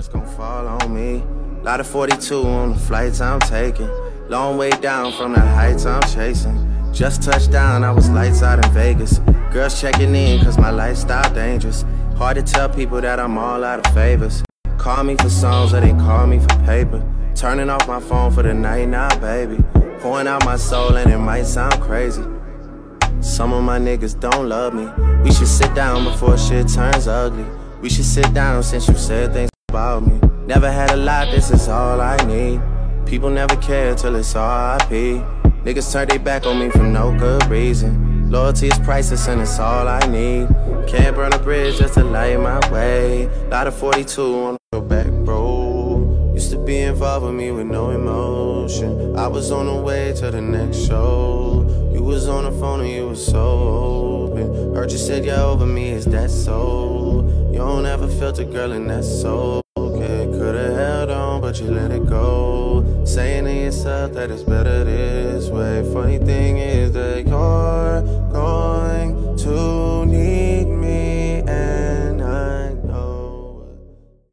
it's gon' fall on me. Lot of 42 on the flights I'm taking. Long way down from the heights I'm chasing. Just touched down, I was lights out in Vegas. Girls checking in cause my lifestyle dangerous. Hard to tell people that I'm all out of favors. Call me for songs or they call me for paper. Turning off my phone for the night now, baby. Pouring out my soul and it might sound crazy. Some of my niggas don't love me. We should sit down before shit turns ugly. We should sit down since you said things about me. Never had a lot, this is all I need. People never care till it's R.I.P. Niggas turn their back on me for no good reason. Loyalty is priceless and it's all I need. Can't burn a bridge just to light my way. Lot of 42 on the back road. Used to be involved with me with no emotion. I was on the way to the next show. You was on the phone and you was so open. Heard you said you're over me, is that so? You don't ever filter, girl, and that's so okay. Could've held on, but you let it go. Saying to yourself that it's better this way. Funny thing is